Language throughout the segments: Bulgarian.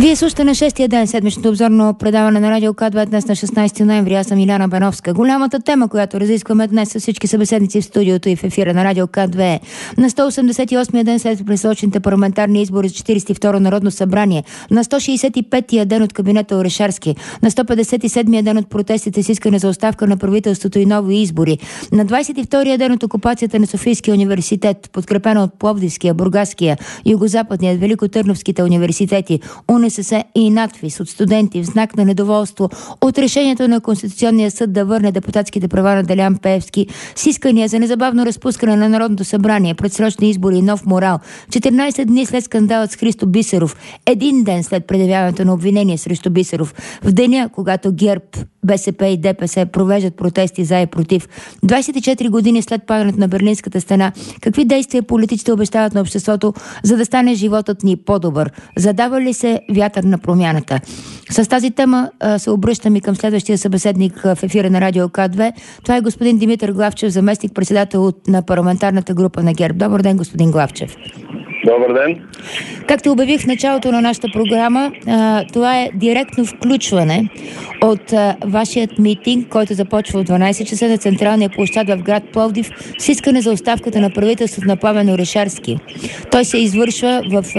Вие слушате на 6-я ден седмичното обзорно предаване на Радио К2 днес на 16 ноември. Аз съм Иляна Бановска. Голямата тема, която разискваме днес с всички събеседници в студиото и в ефира на Радио К2 на 188-я ден след пресрочените парламентарни избори за 42-ро Народно събрание, на 165-я ден от кабинета Орешарски, на 157-я ден от протестите с искане за оставка на правителството и нови избори, на 22-я ден от окупацията на Софийския университет, подкрепена от Пловдивския, Бургаския, Югозападния, Великотърновските университети, УНСС и надпис от студенти в знак на недоволство от решението на Конституционния съд да върне депутатските права на Делян Пеевски с искания за незабавно разпускане на Народното събрание, предсрочни избори и нов морал. 14 дни след скандалът с Христо Бисеров, един ден след предявяването на обвинение срещу Бисеров, в деня, когато ГЕРБ, БСП и ДПС провеждат протести за и против, 24 години след падането на Берлинската стена, какви действия политиците обещават на обществото, за да стане животът ни по-добър? Задава ли се вятър на промяната? С тази тема се обръщам и към следващия събеседник в ефира на Радио К2. Това е господин Димитър Главчев, заместник-председател на парламентарната група на ГЕРБ. Добър ден, господин Главчев. Добър ден. Както обявих в началото на нашата програма, това е директно включване от вашият митинг, който започва от 12 часа на централния площад в град Пловдив с искане за оставката на правителството на Пламен Орешарски. Той се извършва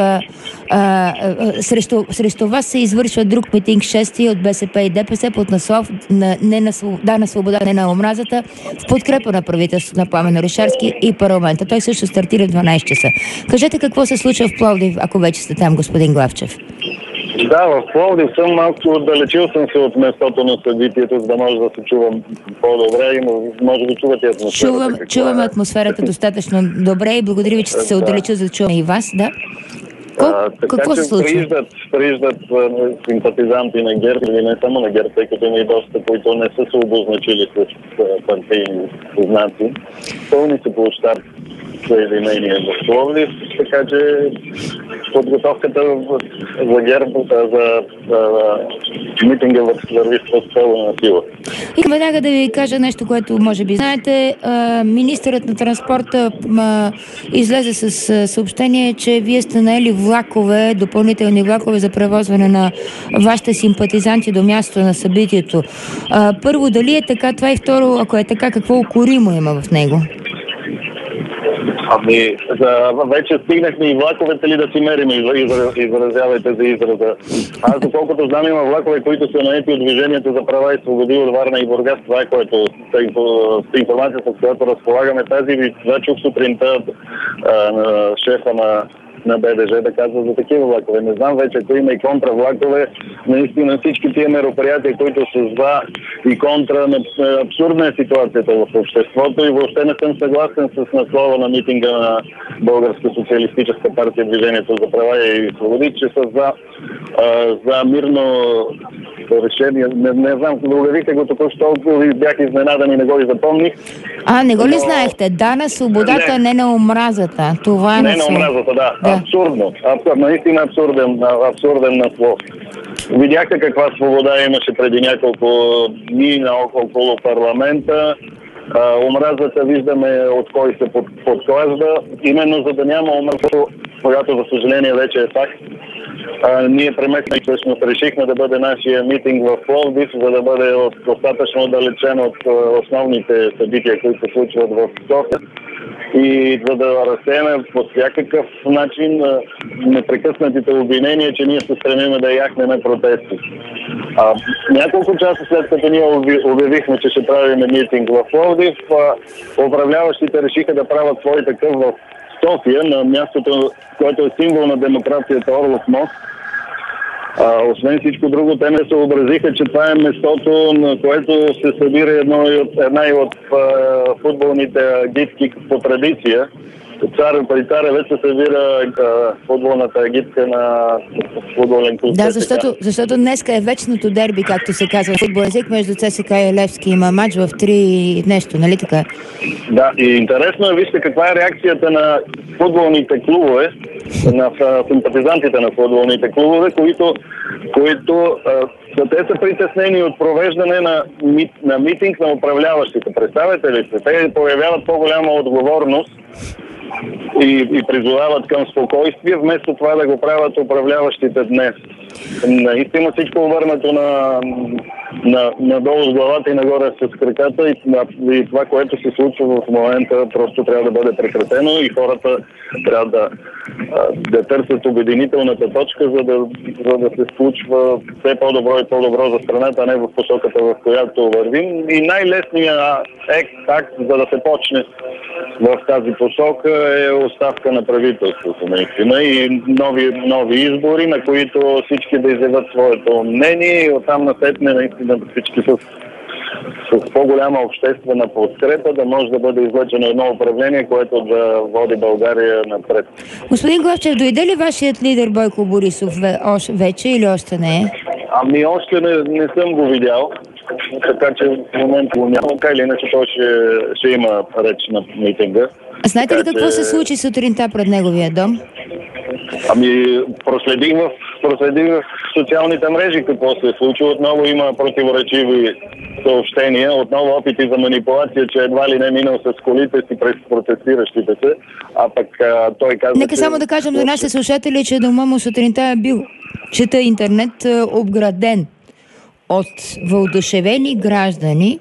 срещу вас се извършва друг митинг 6 от БСП и ДПС под наслов на свобода, не на омразата, в подкрепа на правителството на Пламен Орешарски и парламента. Той също стартира в 12 часа. Кажете какво се случва в Пловдив, ако вече сте там, господин Главчев. Да, в Пловдив съм, малко отдалечил съм се от местото на събитието, за да може да се чувам по-добре и може да чувате атмосферата. Чуваме атмосферата достатъчно добре и благодаря ви, че сте се отдалечил, за да чуваме и вас, да? Какво се случва? Прииждат симпатизанти на ГЕРБ или не само на ГЕРБ, тъй като има и доста, които не са се обозначили с партийни знаци. Пълни се площад съединение в Пловдив, така че подготовката за ГЕРБ, за митинга върви с пълна сила. И веднага да ви кажа нещо, което може би знаете. Министърът на транспорта излезе с съобщение, че вие сте наели влакове, допълнителни влакове за превозване на вашите симпатизанти до мястото на събитието. Първо, дали е така това и второ, ако е така, какво укоримо има в него? Вече стигнахме и влаковете ли да си мерим, изразявайте за израза. Аз, доколкото знам, има влакове, които са наети от Движението за права и свободи от Варна и Бургас. Това е което с информацията, с която разполагаме. Тази чух сутринта на шефа на БДЖ да казва за такива влакове. Не знам вече, ако има и контравлакове, наистина всички тия мероприятия, които са за и контра, абсурдна е ситуацията в обществото и въобще не съм съгласен с наслова на митинга на Българска социалистическа партия Движението за права и свободи, че са за мирно решение. Не знам, обявихте го току-що, бях изненадан и не го и запомних. Не го ли знаехте? Да на свободата, не на омразата. Това не на омразата, да. Абсурдно. Наистина абсурден наслов. Видяхте каква свобода имаше преди няколко дни около парламента. Омразата виждаме от кой се подклажда. Именно за да няма омраза, която за съжаление вече е факт. Ние преместихме, всъщност решихме да бъде нашия митинг в Пловдив, за да бъде достатъчно отдалечен от основните събития, които се случват в София. И за да разсеяме по всякакъв начин непрекъснатите обвинения, че ние се стремиме да яхнем протести. Няколко часа след като ние обявихме, че ще правим митинг в Пловдив, управляващите решиха да правят свой такъв в София, на мястото, което е символ на демокрацията Орлов мост. Освен всичко друго, те не съобразиха, че това е местото, на което се събира една и от футболните агитки по традиция. При Царевец се събира футболната агитка на футболен клуб. Да, защото днеска е вечното дерби, както се казва в футболен език, между ЦСКА и Левски. Има матч в 3 нещо, нали така? Да, и интересно е, вижте каква е реакцията на футболните клубове, на симпатизантите на футболните клубове, които те са притеснени от провеждане на митинг на управляващите. Представете ли се? Те проявяват по-голяма отговорност и призовават към спокойствие, вместо това да го правят управляващите днес. наистина всичко обърнато надолу с главата и нагоре с краката и това, което се случва в момента, просто трябва да бъде прекратено и хората трябва да търсят обединителната точка, за да се случва все по-добро и по-добро за страната, а не в посоката, в която вървим. И най-лесният акт, за да се почне в тази посока, е оставка на правителството, наистина, и нови избори, на които всички да изявят своето мнение и оттам насетне наистина всички с по-голяма обществена подкрепа да може да бъде излъчено едно управление, което да води България напред. Господин Главчев, дойде ли вашият лидер Бойко Борисов вече или още не е? Ами още не съм го видял, така че в момента го няма. Така или иначе той ще има реч на митинга. А знаете ли какво се случи сутринта пред неговия дом? Ами проследих в социалните мрежи какво се е случило. Отново има противоречиви съобщения, отново опити за манипулация, че едва ли не минал с колите си през протестиращите се, а пък той каза, Нека само да кажем за нашите слушатели, че дома му сутринта е бил, чета интернет, обграден от въодушевени граждани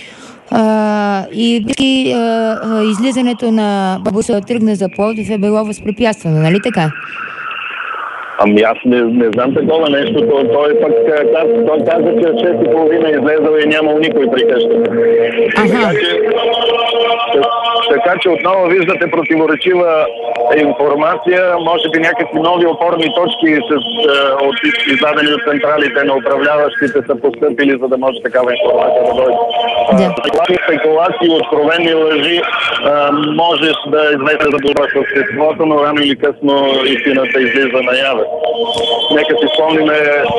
и излизането на Борисов тръгна за Пловдив е било възпрепятствано, нали така? Ами аз не знам такова нещо. Той каза, че в 6:30 е излезъл и нямал никой при къщата. Така че отново виждате противоречива информация, може би някакви нови опорни точки от издадени от централите на управляващите са постъпили, за да може такава информация да дойде. Спекулации, откровени лъжи можеш да известиш за добра с обществото, но рано или късно истината излиза наяве. Нека си спомниме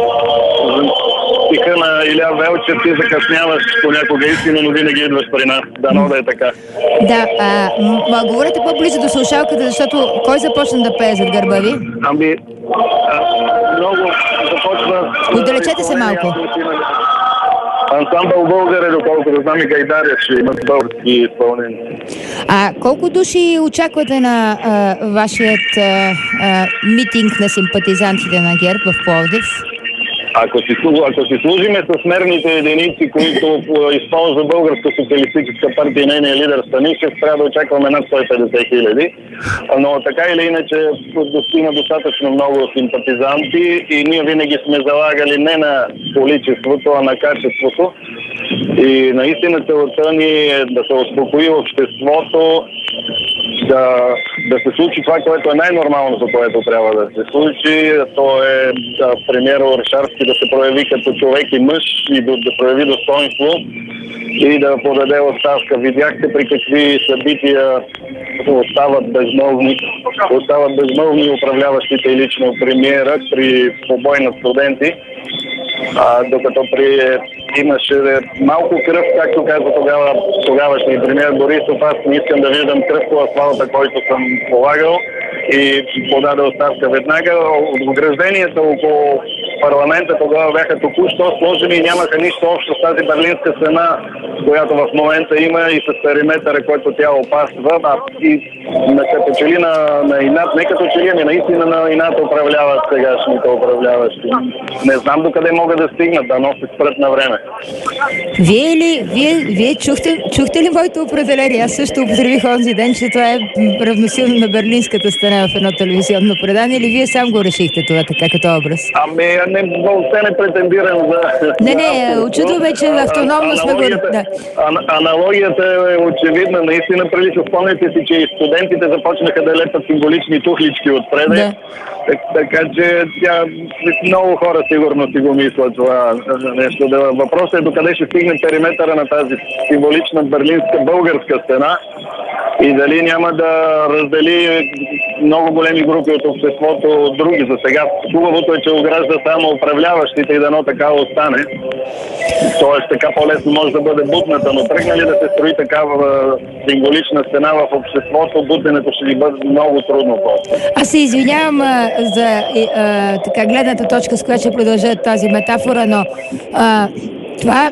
стиха на Иля Велчев, ти закъсняваш понякога истина, но винаги идваш при нас. Дано да е така. Да, говорете по-близо до слушалката, защото кой започна да пее зад гърба ви? Ами, много започва... Отдалечете се малко. Ансамбъл Българ, доколкото знам и Гайдария ще имат български изпълнения. Колко души очаквате на вашият митинг на симпатизантите на ГЕРБ в Пловдив? Ако си служиме с мерните единици, които използва Българска социалистическа партия и нейния лидер Станишев, трябва да очакваме над 150 хиляди. Но така или иначе има достатъчно много симпатизанти и ние винаги сме залагали не на количеството, а на качеството. И наистина целта ни е да се успокои обществото, да се случи това, което е най-нормалното, което трябва да се случи. То е премиера Орешарски да се прояви като човек и мъж и да прояви достоинство и да подаде оставка. Видяхте при какви събития остават безмълвни управляващите и лично премиера при побой на студенти. Докато имаше малко кръв, както каза тогавашния премиер Борисов, аз не искам да виждам кръв по асфалта, който съм полагал, и подаде оставка веднага. Огражденията около парламента тогава бяха току-що сложени и нямаха нищо общо с тази Берлинска стена, която в момента има, и с периметъра, който тя опасва. И като че ли на инат, не като че ли, ами наистина на инат управляват сегашните управляващи. Не знам докъде могат да стигнат, да но се спрат на време. Вие чухте ли моето определение? Аз също употребих онзи ден, че това е равносилно на Берлинската стена в едно телевизионно предание, или вие сам го решихте това така като образ? Ами, въобще не претендирам за... Не, очудваме, че автономно сме го... Аналогията е очевидна. Наистина прилича. Спомняте си, че и студентите започнаха да лепат символични тухлички отпред. Да. Така че много хора сигурно си го мислят това нещо. Въпросът е докъде ще стигне периметъра на тази символична берлинска българска стена и дали няма да раздели много големи групи от обществото от други. За сега хубавото е, че огражда само управляващите и дано така остане. Тоест така по-лесно може да бъде бутната, но тръгне ли да се строи такава символична стена в обществото, бутенето ще ни бъде много трудно. Аз се извинявам за така гледната точка, с която ще продължа тази метафора, но това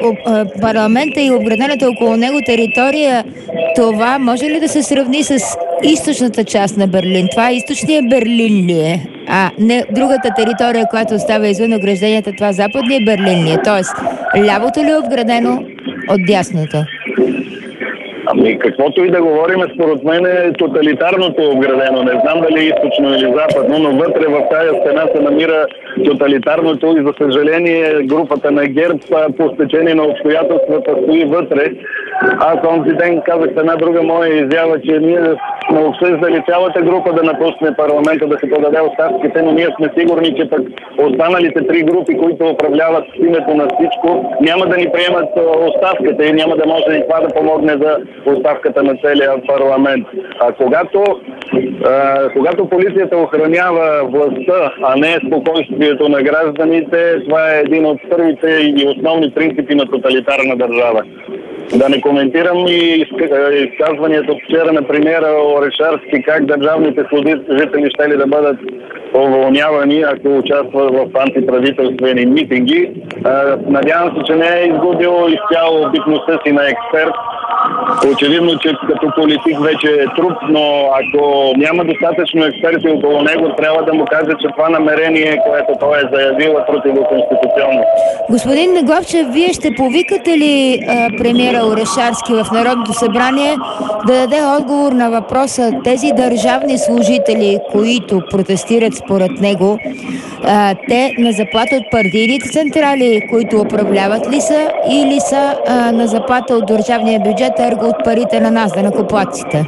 парламента и обградената около него територия, това може ли да се сравни с източната част на Берлин. Това източният Берлин ли е? А не другата територия, която остава извън огражденията, това западният Берлин ли е? Тоест, лявото ли е обградено от дясното? Ами каквото и да говорим, според мен е тоталитарното обградено. Не знам дали е източно или западно, но вътре в тази стена се намира тоталитарното и за съжаление групата на ГЕРБ по стечение на обстоятелствата стои вътре. Аз онзи ден казах в една друга моя изява, че ние сме обсъждали цялата група да напусне парламента, да се подаде оставките, но ние сме сигурни, че пък останалите три групи, които управляват в името на всичко, няма да ни приемат оставката и няма да може и това да помогне за оставката на целия парламент. А когато полицията охранява властта, а не спокойствието на гражданите, това е един от първите и основни принципи на тоталитарна държава. Да не коментирам и изказването вчера на премиера Орешарски, как държавните служители ще ли да бъдат уволнявани, ако участват в антиправителствени митинги. Надявам се, че не е изгубил изцяло битността си на експерт. Очевидно, че като политик вече е труп, но ако няма достатъчно експерти около него, трябва да му каже, че това намерение, което той е заявил, е противоконституционно. Господин Главчев, вие ще повикате ли премиера Орешарски в Народното събрание да даде отговор на въпроса тези държавни служители, които протестират според него, те на заплата от партийните централи, които управляват ли са, или са на заплата от държавния бюджет, ерго от парите на нас, данъкоплатците?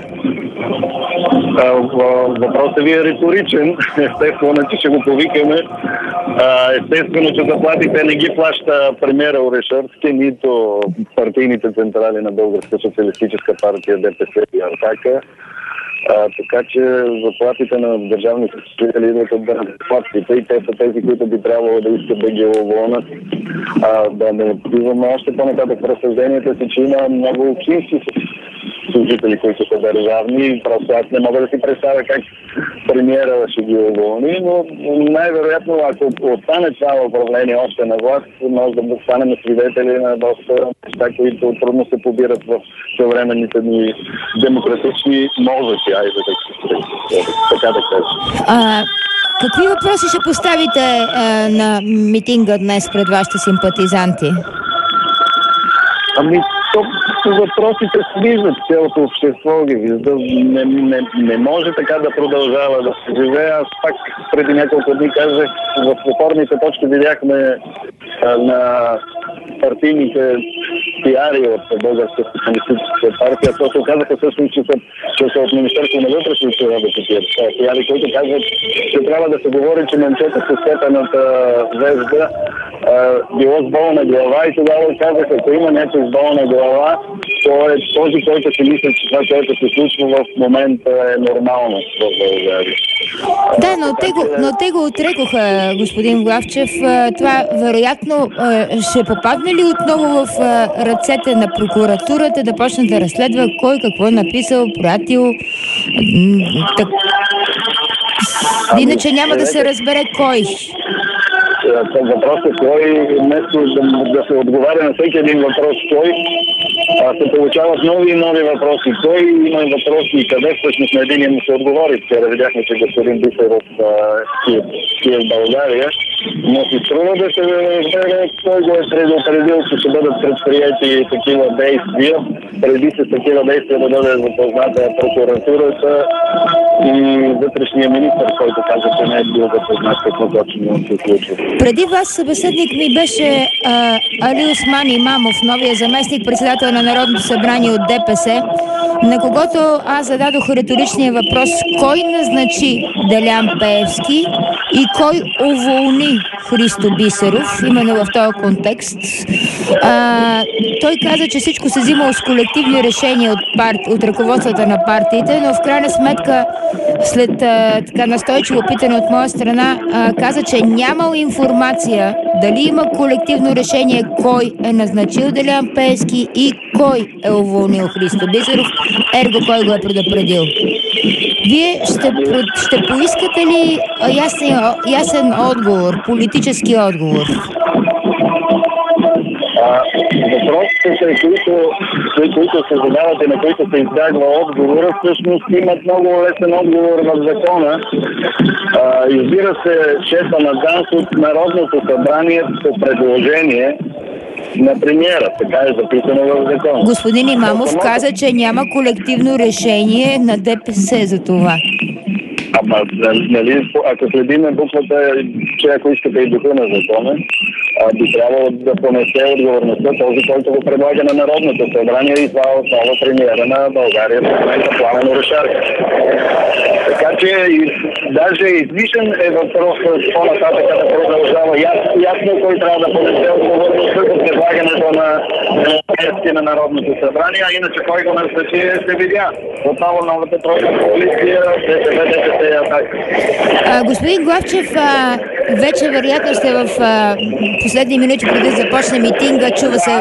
Въпросът ви е риторичен. Естествено, че ще го повикаме. Естествено, че заплатите не ги плаща премиера Орешарски, нито партийните централи на Българска социалистическа партия, ДПС и Артака. Така че заплатите на държавните служители идват от данъкоплатците и те са тези, които би трябвало да искат да ги уволнят. Да не отиваме още по-нататък в разсъжденията си, че има много общински служители, които са държавни. Просто аз не мога да си представя как премиера ще ги уволни, но най-вероятно, ако остане това управление още на власт, може да станем свидетели на доста неща, които трудно се побират в съвременните ни демократични мозъци, така да кажа. Какви въпроси ще поставите на митинга днес пред вашите симпатизанти? Ами, въпросите се виждат, цялото общество ги вижда. Не може така да продължава да се живее. Аз пак преди няколко дни казах, в опорните точки видяхме на партийните пиари от Българска социалистическа партия. То се оказаха всъщност, че са от Министерството на вътрешните работи пиари, които казват, че трябва да се говори, че момчето с степената звезда било с болна глава и тогава казаха, ако има някой с болна глава, то е този, който си мисля, че това, което се случва в момента е нормално в България. Да, но те го отрекоха, господин Главчев. Това вероятно ще попадне ли отново в ръцете на прокуратурата да почне да разследва кой какво е написал, пратил? Иначе няма да се разбере кой. Въпросът кой, вместо да се отговаря на всеки един въпрос кой, се получават нови и нови въпроси. Кой има въпроси и къде всъщност на един му се отговори. Вчера видяхме, че господин Бисеров е в България, но си струва да се разбере кой го е предупредил, че ще бъдат предприяти такива действия. Преди с такива действия да бъде запозната прокуратурата и вътрешния министър, който каза, че не е бил запознат какво точно се случва. Преди вас събеседник ми беше Али Осман Имамов, новия заместник председател на Народното събрание от ДПС, на когото аз зададох риторичния въпрос: кой назначи Делян Пеевски и кой уволни Христо Бисеров, именно в този контекст. Той каза, че всичко се взимало с колективни решения от ръководствата на партиите, но в крайна сметка, след така настойчиво питане от моя страна, каза, че нямал информация дали има колективно решение кой е назначил Делян Пеевски и кой е уволнил Христо Бисеров, ерго кой го е предупредил. Вие ще поискате ли ясен отговор, политически отговор? Въпросите, които се задават и на които се избягва отговора, всъщност имат много лесен отговор в закона. Избира се шефа на ДАНС от Народното събрание по предложение на премиера. Така е записано в закона. Господин Имамов каза, че няма колективно решение на ДПС за това. Нали, ако следиме буквата, че ако искате и духа на закона, би трябвало да понесе отговорността този, който го предлага на Народното събрание, и това е отново премиера на България, в момента Пламен Орешарски. Така че даже излишен е въпрос с по-нататък да продължава. Ясно кой трябва да понесе отговорността за предлагането на министерството на Народното събрание, а иначе кой го назначи се видя. Отново новата тройна коалиция, ДПС и Атака. Господин Главчев, вече вероятно сте в последни минути преди да започне митинга, чува се...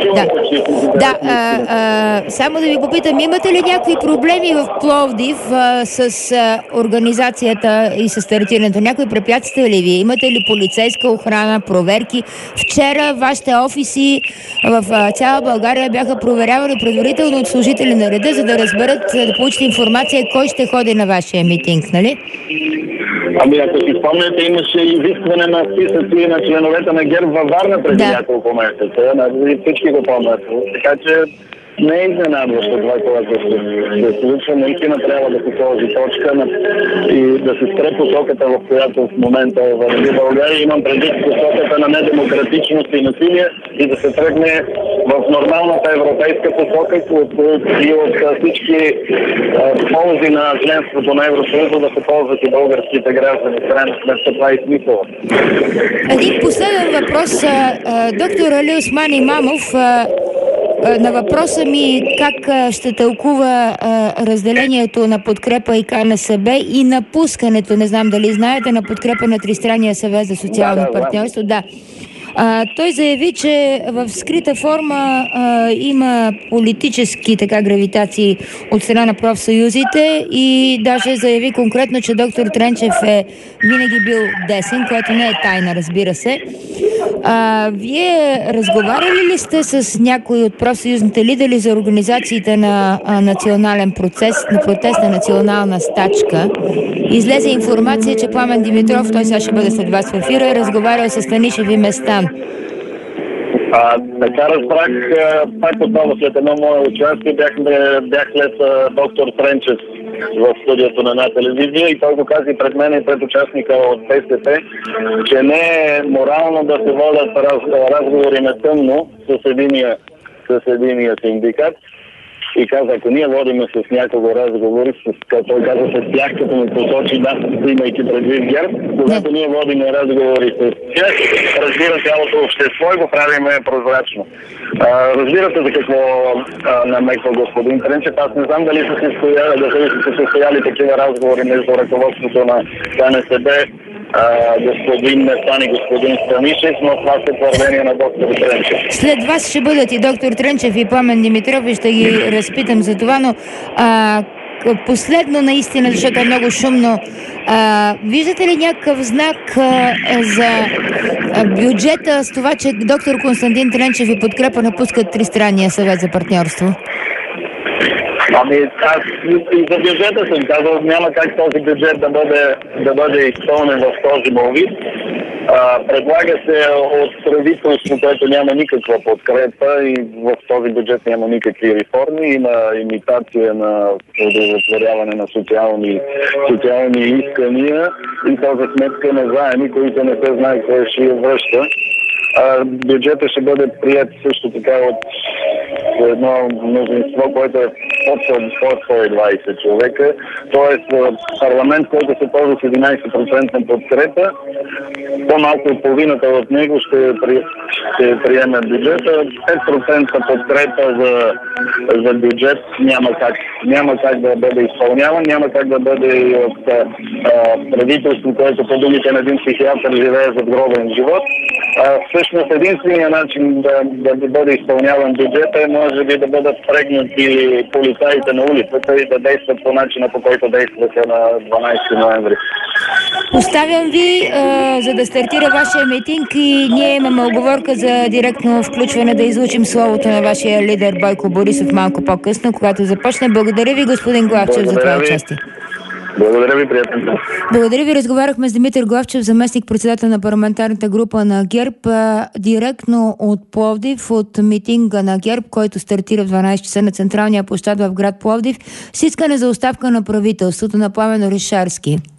Само да ви попитам, имате ли някакви проблеми в Пловдив с организацията и с стартирането? Някои препятствия ли ви? Имате ли полицейска охрана, проверки? Вчера вашите офиси в цяла България бяха проверявани предварително от служители на реда, за да разберат, да получат информация кой ще ходи на вашия митинг, нали? Ако си спомняте, имаше изискване на списъци на членовете на ГЕРБ във Варна преди няколко месеца. Всички го помнят. Така че не е изненадващо това, което се случва. Наистина трябва да се сложи точка и да се спре посоката, в която в момента върви България. Имам предвид посоката на недемократичност и насилие и да се тръгне в нормалната европейска посока и от всички ползи на членството на Евросъюза да се ползват и българските граждани. Крайна сметка това е смисъл. Един последен въпрос. Доктор Алиосман Имамов, на въпроса ми как ще тълкува разделението на подкрепа и КНСБ и напускането, не знам дали знаете, на подкрепа на Тристранния съвет за социално партньорство. Той заяви, че в скрита форма има политически гравитации от страна на профсъюзите и даже заяви конкретно, че доктор Тренчев е винаги бил десен, което не е тайна, разбира се. Вие разговаряли ли сте с някои от профсъюзните лидери за организациите на национален процес, на протест на национална стачка? Излезе информация, че Пламен Димитров, той сега ще бъде след вас в ефира, е разговарял с Станишев и Местан. Така разбрах, пак отново след едно мое участие, бях след доктор Тренчев в студиото на една телевизия и той го каза и пред мен и пред участника от БСП, че не е морално да се водят разговори на тъмно с единия синдикат. И каза, ако ние водиме с някого разговори, той каза с тях, като му посочи, имайки предвид ГЕРБ, когато ние водиме разговори с тях, разбира цялото общество и го правиме прозрачно. Разбира се за какво намеква господин Тренчев. Аз не знам дали са се състояли такива разговори между ръководството на КНСБ, господин Местан и господин Станишев, но това са твърдения на доктор Тренчев. След вас ще бъдат и доктор Тренчев и Пламен Димитров и ще ги разпитам за това, но последно наистина, защото е много шумно, виждате ли някакъв знак за бюджета с това, че доктор Константин Тренчев и подкрепа напускат Тристранния съвет за партньорство? Аз и за бюджета съм казал, няма как този бюджет да бъде изпълнен в този му вид. Предлага се от правителство, което няма никаква подкрепа и в този бюджет няма никакви реформи. Има имитация на удовлетворяване на социални искания и то за сметка на заеми, които не се знае кой ще я връща. Бюджетът ще бъде прият също така от едно мнозинство, което е под 120 човека, т.е. парламент, който се ползва с 11% подкрепа, по-малко от половината от него ще приеме бюджета, 5% подкрепа за бюджет няма как да бъде изпълняван, няма как да бъде и от правителство, което по думите на един психиатър живее задгробен живот. Всъщност единственият начин да бъде изпълняван бюджета е може би да бъдат впрегнати полицаите на улицата и да действат по начина, по който действаха на 12 ноември. Оставям ви, за да стартира вашия митинг и ние имаме оговорка за директно включване да излучим словото на вашия лидер Бойко Борисов малко по-късно, когато започне. Благодаря ви, господин Главчев, за това участие. Благодаря ви, приятен ден. Благодаря ви. Разговаряхме с Димитър Главчев, заместник-председател на парламентарната група на ГЕРБ, директно от Пловдив, от митинга на ГЕРБ, който стартира в 12 часа на централния площад в град Пловдив, с искане за оставка на правителството на Пламен Орешарски.